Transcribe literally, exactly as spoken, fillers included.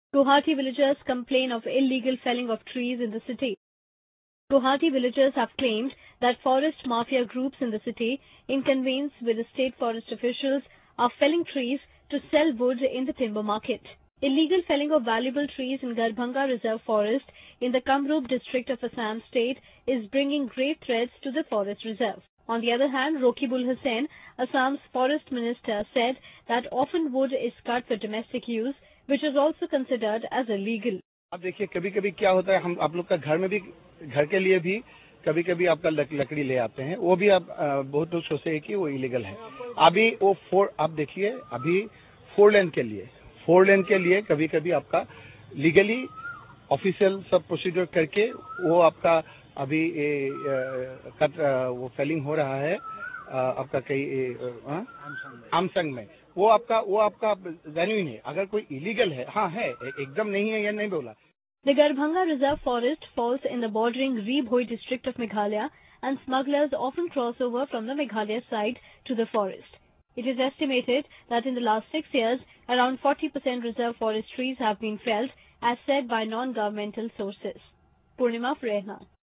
Guwahati villagers complain of illegal felling of trees in the city. Guwahati villagers have claimed that forest mafia groups in the city, in convenes with the state forest officials, are felling trees to sell wood in the timber market. Illegal felling of valuable trees in Garbhanga Reserve Forest in the Kamrup district of Assam state is bringing grave threats to the forest reserve. On the other hand, Roquibul Hussain, Assam's forest minister, said that often wood is cut for domestic use, which is also considered as illegal. आप देखिए कभी कभी क्या होता है, हम आप लोग का घर में भी घर के लिए भी कभी कभी आपका लकड़ी ले आते हैं, वो भी आप बहुत लोग सोचते हैं कि वो इलीगल है. अभी वो फोर आप देखिए अभी फोर लेन के लिए फोर लेन के लिए कभी कभी आपका लीगली ऑफिशियल सब प्रोसीजर करके वो आपका अभी ए, कट वो फेलिंग हो रहा है आपका कई आमसंग में. वो आपका वो आपका जेन्युइन है. अगर कोई इलीगल है, हाँ है, एकदम नहीं है, ये नहीं बोला. The Garbhanga Reserve Forest falls in the bordering Ri-Bhoi district of Meghalaya, and smugglers often cross over from the Meghalaya side to the forest. It is estimated that in the last six years, around forty percent reserve forest trees have been felled, as said by non-governmental sources. Purnima Frehna.